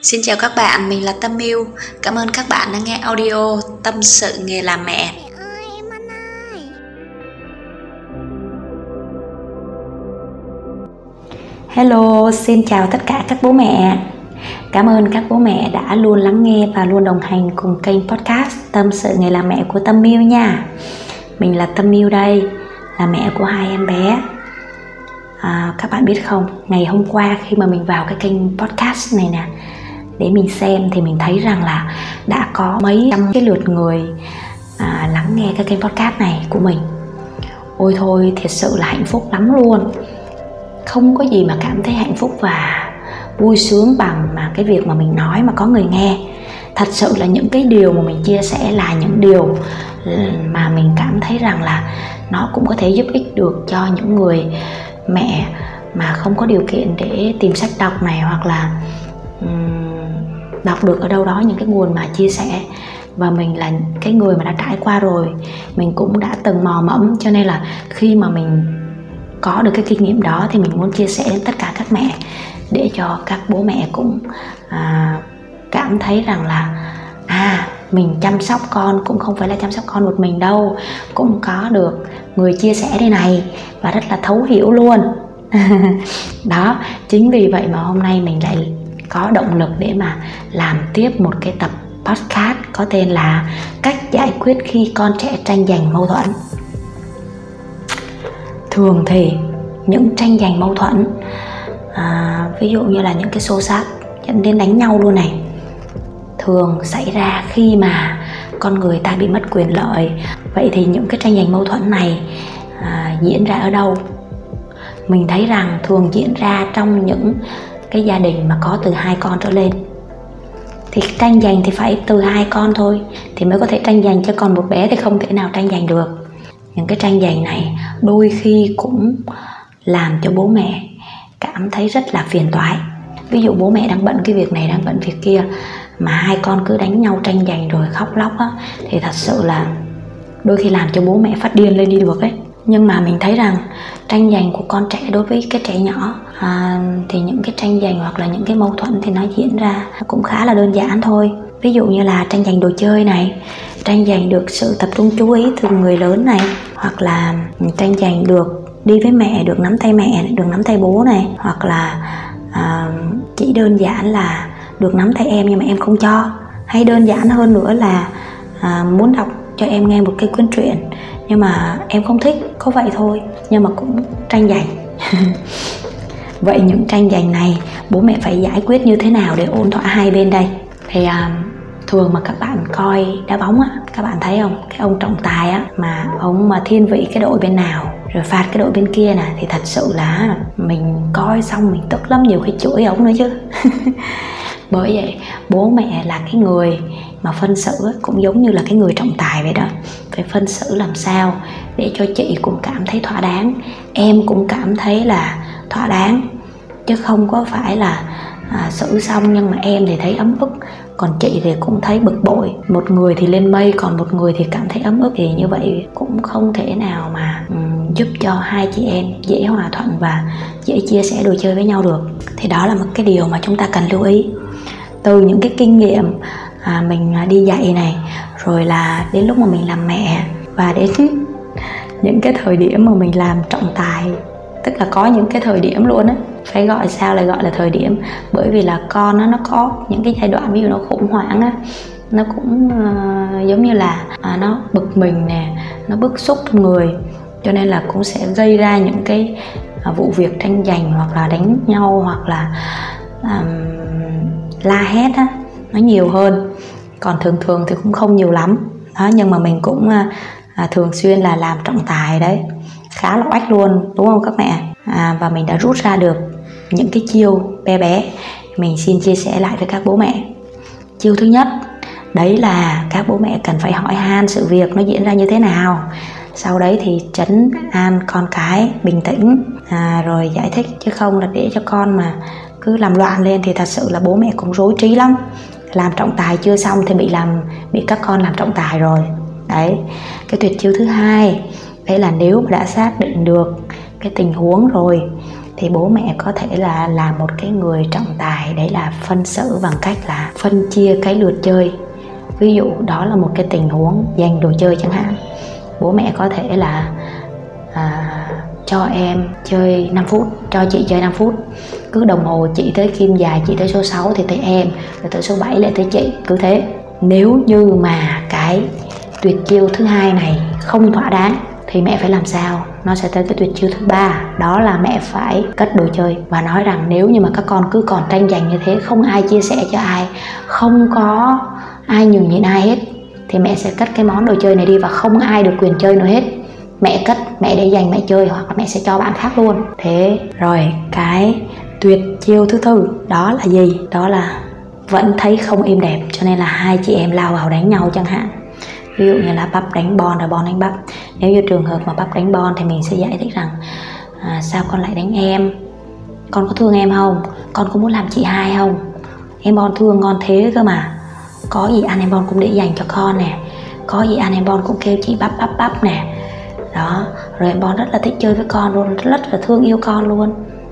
Xin chào các bạn, mình là Tâm Miu. Cảm ơn các bạn đã nghe audio Tâm sự nghề làm mẹ. Hello, xin chào tất cả các bố mẹ. Cảm ơn các bố mẹ đã luôn lắng nghe và luôn đồng hành cùng kênh podcast Tâm sự nghề làm mẹ của Tâm Miu nha. Mình là Tâm Miu đây, là mẹ của 2 em bé. Các bạn biết không, ngày hôm qua khi mà mình vào cái kênh podcast này nè để mình xem thì mình thấy rằng là đã có mấy trăm cái lượt người lắng nghe cái kênh podcast này của mình. Ôi thôi, thật sự là hạnh phúc lắm luôn. Không có gì mà cảm thấy hạnh phúc và vui sướng bằng mà cái việc mà mình nói mà có người nghe. Thật sự là những cái điều mà mình chia sẻ là những điều mà mình cảm thấy rằng là nó cũng có thể giúp ích được cho những người mẹ mà không có điều kiện để tìm sách đọc này, hoặc là đọc được ở đâu đó những cái nguồn mà chia sẻ. Và mình là cái người mà đã trải qua rồi, mình cũng đã từng mò mẫm, cho nên là khi mà mình có được cái kinh nghiệm đó thì mình muốn chia sẻ đến tất cả các mẹ, để cho các bố mẹ cũng cảm thấy rằng là mình chăm sóc con cũng không phải là chăm sóc con một mình đâu, cũng có được người chia sẻ đây này và rất là thấu hiểu luôn. Đó, chính vì vậy mà hôm nay mình lại có động lực để mà làm tiếp một cái tập podcast có tên là Cách giải quyết khi con trẻ tranh giành mâu thuẫn. Thường thì những tranh giành mâu thuẫn, ví dụ như là những cái xô xát dẫn đến đánh nhau luôn này, thường xảy ra khi mà con người ta bị mất quyền lợi. Vậy thì những cái tranh giành mâu thuẫn này diễn ra ở đâu? Mình thấy rằng thường diễn ra trong những cái gia đình mà có từ 2 con trở lên. Thì tranh giành thì phải từ 2 con thôi thì mới có thể tranh giành, chứ còn một bé thì không thể nào tranh giành được. Những cái tranh giành này đôi khi cũng làm cho bố mẹ cảm thấy rất là phiền toái. Ví dụ bố mẹ đang bận cái việc này, đang bận việc kia, mà 2 con cứ đánh nhau tranh giành rồi khóc lóc á, thì thật sự là đôi khi làm cho bố mẹ phát điên lên đi được ấy. Nhưng mà mình thấy rằng tranh giành của con trẻ đối với cái trẻ nhỏ thì những cái tranh giành hoặc là những cái mâu thuẫn thì nó diễn ra cũng khá là đơn giản thôi. Ví dụ như là tranh giành đồ chơi này, tranh giành được sự tập trung chú ý từ người lớn này, hoặc là tranh giành được đi với mẹ, được nắm tay mẹ, được nắm tay bố này, hoặc là chỉ đơn giản là được nắm tay em nhưng mà em không cho, hay đơn giản hơn nữa là muốn đọc cho em nghe một cái cuốn truyện nhưng mà em không thích, có vậy thôi, nhưng mà cũng tranh giành. Vậy những tranh giành này bố mẹ phải giải quyết như thế nào để ổn thỏa hai bên đây? Thì thường mà các bạn coi đá bóng á, các bạn thấy không, cái ông trọng tài á, mà ông mà thiên vị cái đội bên nào rồi phạt cái đội bên kia nè, thì thật sự là mình coi xong mình tức lắm, nhiều khi chửi ổng nữa chứ. Bởi vậy bố mẹ là cái người mà phân xử cũng giống như là cái người trọng tài vậy đó. Phải phân xử làm sao để cho chị cũng cảm thấy thỏa đáng, em cũng cảm thấy là thỏa đáng, chứ không có phải là xử xong nhưng mà em thì thấy ấm ức, còn chị thì cũng thấy bực bội. Một người thì lên mây, còn một người thì cảm thấy ấm ức, thì như vậy cũng không thể nào mà giúp cho hai chị em dễ hòa thuận và dễ chia sẻ đồ chơi với nhau được. Thì đó là một cái điều mà chúng ta cần lưu ý từ những cái kinh nghiệm mình đi dạy này, rồi là đến lúc mà mình làm mẹ, và đến những cái thời điểm mà mình làm trọng tài. Tức là có những cái thời điểm luôn á, phải gọi sao lại gọi là thời điểm, bởi vì là con nó có những cái giai đoạn ví dụ nó khủng hoảng á, nó cũng giống như là nó bực mình nè, nó bức xúc trong người, cho nên là cũng sẽ gây ra những cái vụ việc tranh giành hoặc là đánh nhau hoặc là la hét á, nó nhiều hơn. Còn thường thì cũng không nhiều lắm đó, nhưng mà mình cũng thường xuyên là làm trọng tài đấy, khá là oách luôn, đúng không các mẹ? Và mình đã rút ra được những cái chiêu bé, mình xin chia sẻ lại với các bố mẹ. Chiêu thứ nhất, đấy là các bố mẹ cần phải hỏi han sự việc nó diễn ra như thế nào, sau đấy thì trấn an con cái bình tĩnh, rồi giải thích, chứ không là để cho con mà cứ làm loạn lên thì thật sự là bố mẹ cũng rối trí lắm. Làm trọng tài chưa xong thì bị các con làm trọng tài rồi. Đấy, cái tuyệt chiêu thứ hai, đấy là nếu mà đã xác định được cái tình huống rồi thì bố mẹ có thể là một cái người trọng tài, đấy là phân xử bằng cách là phân chia cái lượt chơi. Ví dụ đó là một cái tình huống giành đồ chơi chẳng hạn, bố mẹ có thể là cho em chơi 5 phút, cho chị chơi 5 phút, cứ đồng hồ chị tới kim dài, chị tới số 6 thì tới em, rồi tới số 7 lại tới chị, cứ thế. Nếu như mà cái tuyệt chiêu thứ hai này không thỏa đáng thì mẹ phải làm sao? Nó sẽ tới cái tuyệt chiêu thứ ba, đó là mẹ phải cất đồ chơi và nói rằng nếu như mà các con cứ còn tranh giành như thế, không ai chia sẻ cho ai, không có ai nhường nhịn ai hết, thì mẹ sẽ cất cái món đồ chơi này đi và không ai được quyền chơi nữa hết. Mẹ cất, mẹ để dành mẹ chơi, hoặc là mẹ sẽ cho bạn khác luôn. Thế rồi cái tuyệt chiêu thứ tư đó là gì? Đó là vẫn thấy không êm đẹp, cho nên là hai chị em lao vào đánh nhau chẳng hạn. Ví dụ như là bắp đánh Bon rồi Bon đánh bắp. Nếu như trường hợp mà bắp đánh Bon thì mình sẽ giải thích rằng sao con lại đánh em? Con có thương em không? Con có muốn làm chị hai không? Em Bon thương con thế cơ mà. Có gì ăn em Bon cũng để dành cho con nè, có gì ăn em Bon cũng kêu chị bắp bắp bắp nè. Đó, rồi em Bon rất là thích chơi với con luôn, rất là thương yêu con luôn.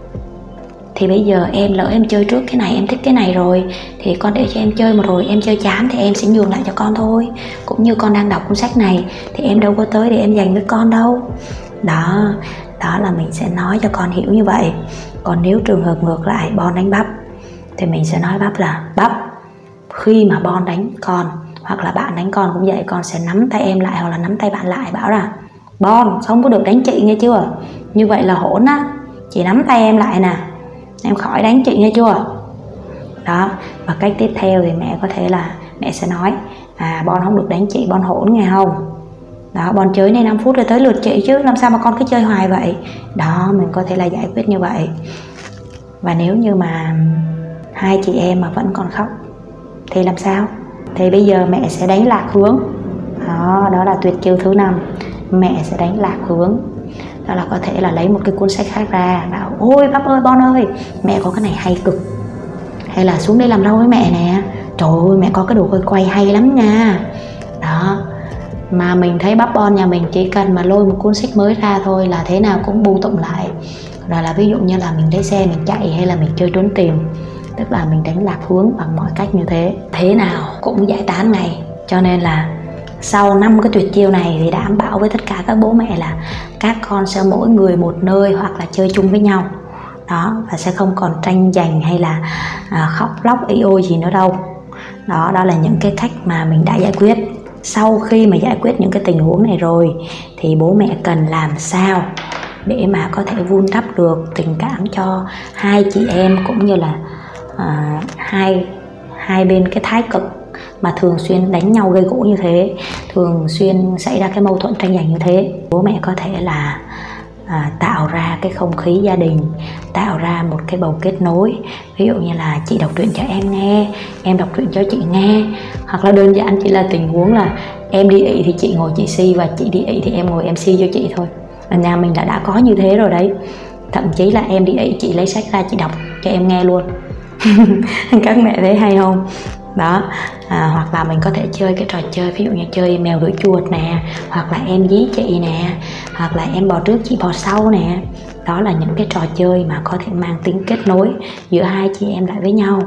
Thì bây giờ em lỡ em chơi trước cái này, em thích cái này rồi, thì con để cho em chơi một rồi em chơi chán thì em sẽ nhường lại cho con thôi. Cũng như con đang đọc cuốn sách này thì em đâu có tới để em dành với con đâu. Đó là mình sẽ nói cho con hiểu như vậy. Còn nếu trường hợp ngược lại, Bon đánh bắp thì mình sẽ nói bắp là bắp, khi mà Bon đánh con hoặc là bạn đánh con cũng vậy, con sẽ nắm tay em lại hoặc là nắm tay bạn lại, bảo là Bon không có được đánh chị nghe chưa, như vậy là hỗn á, chị nắm tay em lại nè, em khỏi đánh chị nghe chưa. Đó, và cách tiếp theo thì mẹ có thể là mẹ sẽ nói Bon không được đánh chị, Bon hỗn nghe không. Đó, Bon chơi này 5 phút rồi tới lượt chị chứ, làm sao mà con cứ chơi hoài vậy. Đó, mình có thể là giải quyết như vậy. Và nếu như mà hai chị em mà vẫn còn khóc thì làm sao? Thì bây giờ mẹ sẽ đánh lạc hướng. Đó là tuyệt chiêu thứ 5. Mẹ sẽ đánh lạc hướng. Đó là có thể là lấy một cái cuốn sách khác ra, bảo ôi bắp ơi Bon ơi, mẹ có cái này hay cực, hay là xuống đây làm rau với mẹ nè, trời ơi mẹ có cái đồ quay hay lắm nha. Đó, mà mình thấy bắp Bon nhà mình chỉ cần mà lôi một cuốn sách mới ra thôi là thế nào cũng bu tụng lại. Rồi là ví dụ như là mình lấy xe mình chạy hay là mình chơi trốn tìm, tức là mình đánh lạc hướng bằng mọi cách như thế, thế nào cũng giải tán ngay. Cho nên là sau 5 cái tuyệt chiêu này thì đảm bảo với tất cả các bố mẹ là các con sẽ mỗi người một nơi hoặc là chơi chung với nhau. Đó, và sẽ không còn tranh giành hay là khóc lóc ỉ ôi gì nữa đâu. Đó là những cái cách mà mình đã giải quyết. Sau khi mà giải quyết những cái tình huống này rồi thì bố mẹ cần làm sao để mà có thể vun đắp được tình cảm cho hai chị em, cũng như là hai bên cái thái cực mà thường xuyên đánh nhau gây gỗ như thế, thường xuyên xảy ra cái mâu thuẫn tranh giành như thế. Bố mẹ có thể là tạo ra cái không khí gia đình, tạo ra một cái bầu kết nối. Ví dụ như là chị đọc truyện cho em nghe, em đọc truyện cho chị nghe, hoặc là đơn giản chỉ là tình huống là em đi ị thì chị ngồi chị si, và chị đi ị thì em ngồi em si cho chị thôi. Ở nhà mình đã có như thế rồi đấy. Thậm chí là em đi ị chị lấy sách ra chị đọc cho em nghe luôn. Các mẹ thấy hay không? Đó, hoặc là mình có thể chơi cái trò chơi, ví dụ như chơi mèo đuổi chuột nè, hoặc là em dí chị nè, hoặc là em bò trước chị bò sau nè. Đó là những cái trò chơi mà có thể mang tính kết nối giữa hai chị em lại với nhau.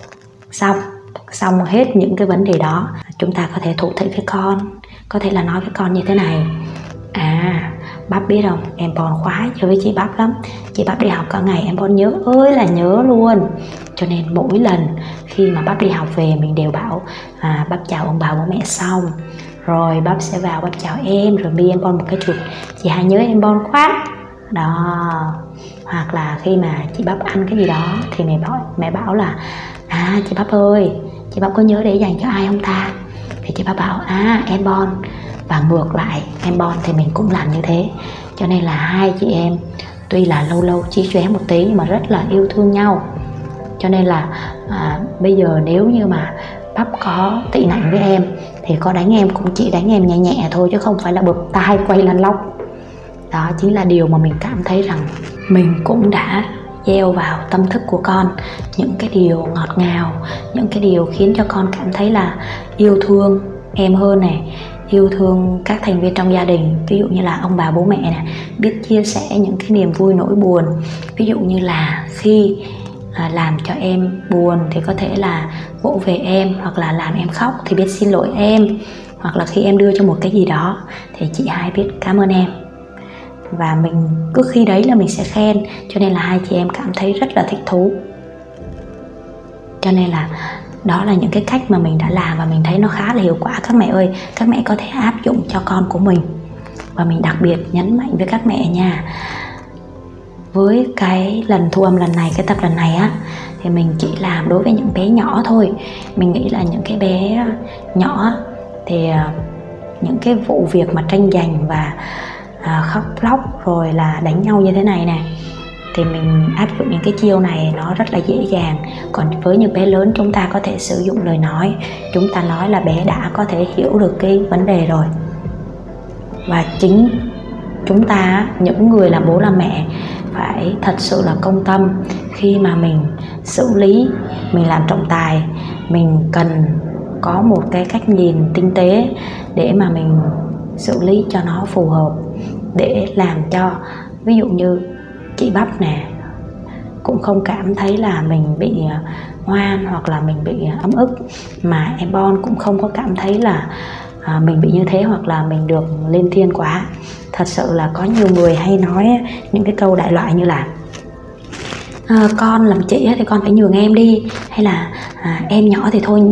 Xong hết những cái vấn đề đó, chúng ta có thể thủ thị với con, có thể là nói với con như thế này: Bắp biết không, em Bon khoái chơi với chị Bắp lắm, chị Bắp đi học cả ngày em Bon nhớ ơi là nhớ luôn. Cho nên mỗi lần khi mà Bắp đi học về mình đều bảo Bắp chào ông bà bố mẹ xong rồi Bắp sẽ vào Bắp chào em, rồi bi em Bon một cái chụp, chị hai nhớ em Bon quá. Đó, hoặc là khi mà chị Bắp ăn cái gì đó thì mẹ bảo là chị Bắp ơi, chị Bắp có nhớ để dành cho ai không ta? Thì chị Bắp bảo em Bon. Và ngược lại em Bon thì mình cũng làm như thế. Cho nên là hai chị em tuy là lâu lâu chí chóe một tí nhưng mà rất là yêu thương nhau. Cho nên là bây giờ nếu như mà Bắp có tị nạnh với em thì có đánh em cũng chỉ đánh em nhẹ nhẹ thôi, chứ không phải là bực tai quay lăn lóc. Đó chính là điều mà mình cảm thấy rằng mình cũng đã gieo vào tâm thức của con những cái điều ngọt ngào, những cái điều khiến cho con cảm thấy là yêu thương em hơn này, yêu thương các thành viên trong gia đình, ví dụ như là ông bà bố mẹ này, biết chia sẻ những cái niềm vui nỗi buồn. Ví dụ như là khi làm cho em buồn thì có thể là vỗ về em, hoặc là làm em khóc thì biết xin lỗi em, hoặc là khi em đưa cho một cái gì đó thì chị hai biết cảm ơn em. Và mình cứ khi đấy là mình sẽ khen, cho nên là hai chị em cảm thấy rất là thích thú. Cho nên là đó là những cái cách mà mình đã làm và mình thấy nó khá là hiệu quả. Các mẹ ơi, các mẹ có thể áp dụng cho con của mình. Và mình đặc biệt nhấn mạnh với các mẹ nha, với cái lần thu âm lần này, cái tập lần này á, thì mình chỉ làm đối với những bé nhỏ thôi. Mình nghĩ là những cái bé nhỏ thì những cái vụ việc mà tranh giành và khóc lóc rồi là đánh nhau như thế này nè, thì mình áp dụng những cái chiêu này nó rất là dễ dàng. Còn với những bé lớn, chúng ta có thể sử dụng lời nói, chúng ta nói là bé đã có thể hiểu được cái vấn đề rồi. Và chính chúng ta, những người làm bố làm mẹ, phải thật sự là công tâm khi mà mình xử lý, mình làm trọng tài. Mình cần có một cái cách nhìn tinh tế để mà mình xử lý cho nó phù hợp, để làm cho ví dụ như chị Bắp nè cũng không cảm thấy là mình bị ngoan hoặc là mình bị ấm ức, mà em Bon cũng không có cảm thấy là mình bị như thế hoặc là mình được lên thiên quá. Thật sự là có nhiều người hay nói những cái câu đại loại như là con làm chị thì con phải nhường em đi, hay là em nhỏ thì thôi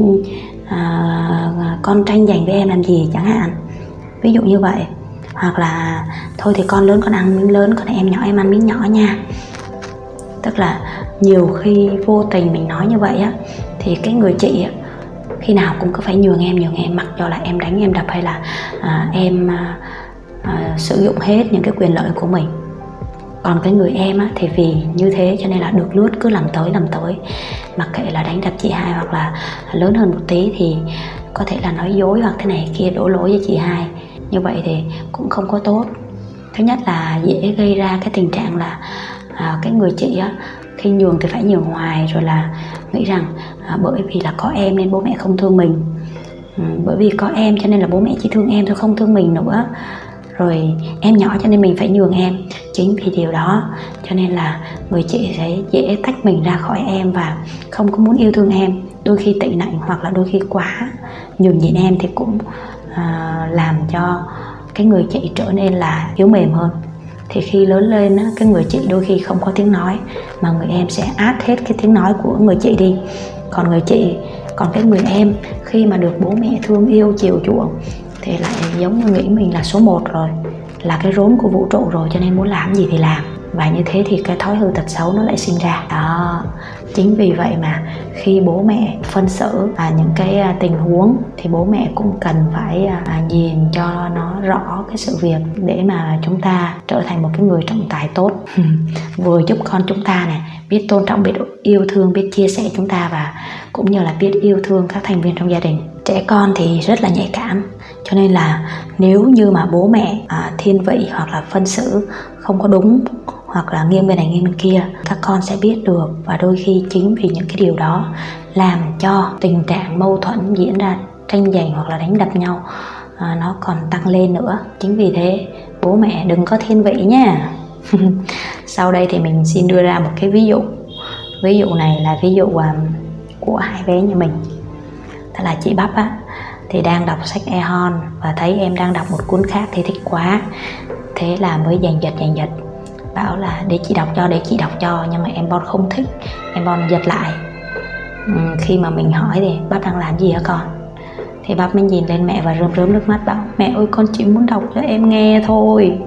con tranh giành với em làm gì chẳng hạn, ví dụ như vậy. Hoặc là thôi thì con lớn con ăn miếng lớn, còn em nhỏ em ăn miếng nhỏ nha. Tức là nhiều khi vô tình mình nói như vậy á, thì cái người chị á, khi nào cũng cứ phải nhường em, mặc cho là em đánh em đập hay là em sử dụng hết những cái quyền lợi của mình. Còn cái người em á, thì vì như thế cho nên là được lướt cứ làm tới, mặc kệ là đánh đập chị hai, hoặc là lớn hơn một tí thì có thể là nói dối hoặc thế này kia, đổ lỗi với chị hai. Như vậy thì cũng không có tốt. Thứ nhất là dễ gây ra cái tình trạng là cái người chị á, khi nhường thì phải nhường hoài, rồi là nghĩ rằng bởi vì là có em nên bố mẹ không thương mình, bởi vì có em cho nên là bố mẹ chỉ thương em thôi, không thương mình nữa, rồi em nhỏ cho nên mình phải nhường em. Chính vì điều đó cho nên là người chị sẽ dễ tách mình ra khỏi em và không có muốn yêu thương em. Đôi khi tị nạnh hoặc là đôi khi quá nhường nhịn em thì cũng làm cho cái người chị trở nên là yếu mềm hơn. Thì khi lớn lên á, cái người chị đôi khi không có tiếng nói, mà người em sẽ át hết cái tiếng nói của người chị đi. Còn cái người em khi mà được bố mẹ thương yêu chiều chuộng thì lại giống như nghĩ mình là số 1 rồi, là cái rốn của vũ trụ rồi, cho nên muốn làm gì thì làm. Và như thế thì cái thói hư tật xấu nó lại sinh ra đó. Chính vì vậy mà khi bố mẹ phân xử những cái tình huống thì bố mẹ cũng cần phải nhìn cho nó rõ cái sự việc, để mà chúng ta trở thành một cái người trọng tài tốt. Vừa giúp con chúng ta này biết tôn trọng, biết yêu thương, biết chia sẻ chúng ta, và cũng như là biết yêu thương các thành viên trong gia đình. Trẻ con thì rất là nhạy cảm, cho nên là nếu như mà bố mẹ thiên vị hoặc là phân xử không có đúng, hoặc là nghiêng bên này nghiêng bên kia, các con sẽ biết được. Và đôi khi chính vì những cái điều đó làm cho tình trạng mâu thuẫn diễn ra, tranh giành hoặc là đánh đập nhau nó còn tăng lên nữa. Chính vì thế bố mẹ đừng có thiên vị nha. Sau đây thì mình xin đưa ra một cái ví dụ. Ví dụ này là ví dụ của hai bé nhà mình. Đó là chị Bắp á, thì đang đọc sách e-hon và thấy em đang đọc một cuốn khác thì thích quá, thế là mới giành giật bảo là để chị đọc cho, nhưng mà em Bon không thích, em Bon giật lại. Khi mà mình hỏi thì Bắp đang làm gì hả con, thì Bắp mới nhìn lên mẹ và rơm nước mắt bảo mẹ ơi con chỉ muốn đọc cho em nghe thôi.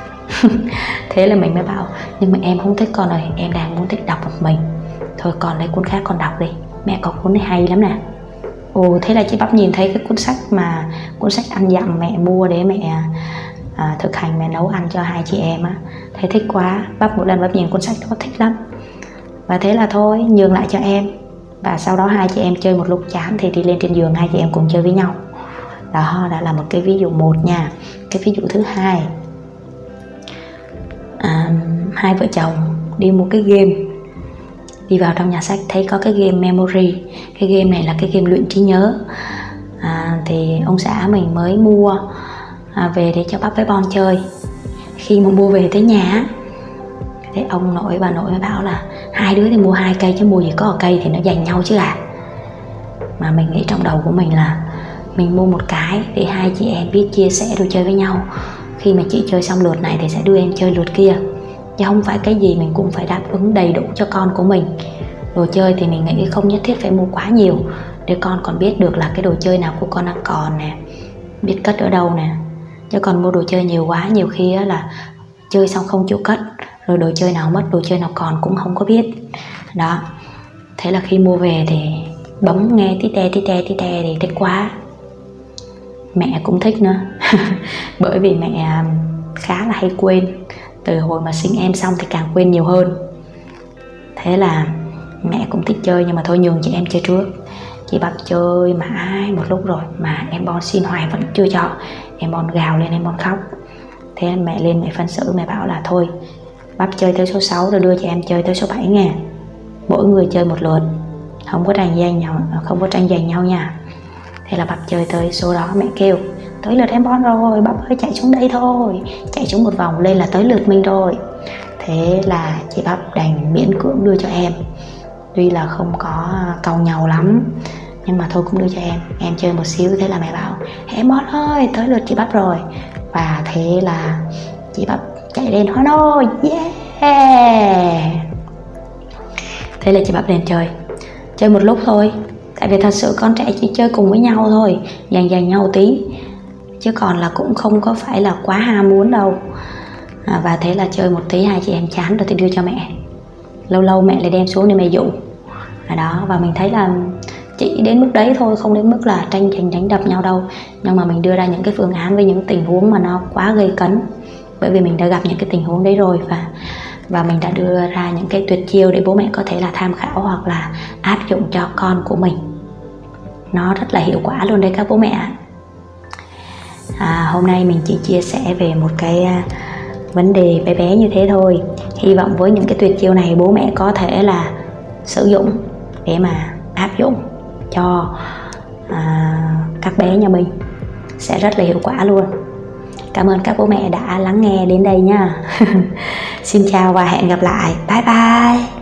Thế là mình mới bảo nhưng mà em không thích con ơi, em đang muốn thích đọc một mình, thôi con lấy cuốn khác con đọc đi, mẹ có cuốn này hay lắm nè. Ồ, thế là chị Bắp nhìn thấy cái cuốn sách ăn dặm mẹ mua để mẹ thực hành mẹ nấu ăn cho hai chị em á, thấy thích quá. Bắp mỗi lần Bắp nhìn cuốn sách đó thích lắm, và thế là thôi nhường lại cho em. Và sau đó hai chị em chơi một lúc chán thì đi lên trên giường hai chị em cùng chơi với nhau. Đó đã là một cái ví dụ một nha. Cái ví dụ thứ hai, hai vợ chồng đi mua cái game, đi vào trong nhà sách thấy có cái game Memory. Cái game này là cái game luyện trí nhớ. Thì ông xã mình mới mua về để cho bắp với Bon chơi. Khi mà mua về tới nhà thì ông nội bà nội mới bảo là hai đứa thì mua 2 cây chứ mua gì có 1 cây thì nó giành nhau chứ à. Mà mình nghĩ trong đầu của mình là mình mua 1 cái để hai chị em biết chia sẻ đồ chơi với nhau. Khi mà chị chơi xong lượt này thì sẽ đưa em chơi lượt kia, chứ không phải cái gì mình cũng phải đáp ứng đầy đủ cho con của mình. Đồ chơi thì mình nghĩ không nhất thiết phải mua quá nhiều, để con còn biết được là cái đồ chơi nào của con đang còn nè, biết cất ở đâu nè. Chứ còn mua đồ chơi nhiều quá, nhiều khi là chơi xong không chịu cất, rồi đồ chơi nào mất, đồ chơi nào còn cũng không có biết. Đó, thế là khi mua về thì bấm nghe tí te thì thích quá. Mẹ cũng thích nữa bởi vì mẹ khá là hay quên. Từ hồi mà sinh em xong thì càng quên nhiều hơn. Thế là mẹ cũng thích chơi, nhưng mà thôi nhường chị em chơi trước. Chị Bắp chơi mãi một lúc rồi mà em Bon xin hoài vẫn chưa cho. Em Bon gào lên, em Bon khóc. Thế mẹ lên mẹ phân xử, mẹ bảo là thôi Bắp chơi tới số 6 rồi đưa cho em chơi tới số 7 nha. Mỗi người chơi một lượt, không có tranh giành nhau nha. Thế là Bắp chơi tới số đó, mẹ kêu tới lượt em Bon rồi, Bắp ơi chạy xuống đây thôi. Chạy xuống một vòng lên là tới lượt mình rồi. Thế là chị Bắp đành miễn cưỡng đưa cho em. Tuy là không có cau nhau lắm, nhưng mà thôi cũng đưa cho em chơi một xíu. Thế là mẹ bảo em Bon ơi tới lượt chị Bắp rồi. Và thế là chị Bắp chạy lên hỏi ôi yeah. Thế là chị Bắp lên chơi một lúc thôi. Tại vì thật sự con trẻ chỉ chơi cùng với nhau thôi, giành nhau tí, chứ còn là cũng không có phải là quá ham muốn đâu. Và thế là chơi một tí hai chị em chán rồi thì đưa cho mẹ. Lâu lâu mẹ lại đem xuống để mẹ dụ. Đó, và mình thấy là chỉ đến mức đấy thôi, không đến mức là tranh giành đánh đập nhau đâu. Nhưng mà mình đưa ra những cái phương án với những tình huống mà nó quá gây cấn, bởi vì mình đã gặp những cái tình huống đấy rồi. Và mình đã đưa ra những cái tuyệt chiêu để bố mẹ có thể là tham khảo hoặc là áp dụng cho con của mình. Nó rất là hiệu quả luôn đấy các bố mẹ. Hôm nay mình chỉ chia sẻ về một cái vấn đề bé bé như thế thôi. Hy vọng với những cái tuyệt chiêu này bố mẹ có thể là sử dụng để mà áp dụng cho các bé nhà mình, sẽ rất là hiệu quả luôn. Cảm ơn các bố mẹ đã lắng nghe đến đây nha. Xin chào và hẹn gặp lại. Bye bye.